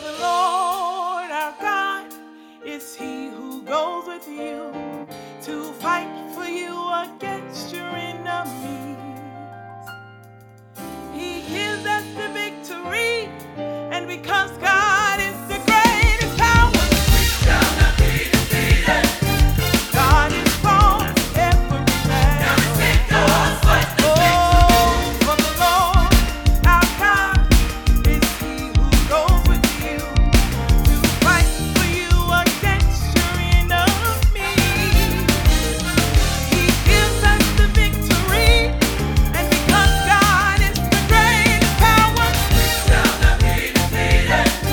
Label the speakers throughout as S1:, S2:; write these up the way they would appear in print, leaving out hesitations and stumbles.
S1: the Lord our God is he who goes with you to fight for you against your enemies. He gives us the victory, and because God is the greatest power, we shall not be defeated. God is for every man. Now we take those fights the victory. For the Lord our God is he who goes with you to fight for you against your enemies. He gives us the victory, and because God is the greatest power, we shall not be defeated.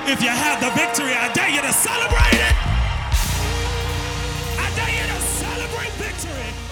S2: If you have the victory, I dare you to celebrate it. I dare you to celebrate victory.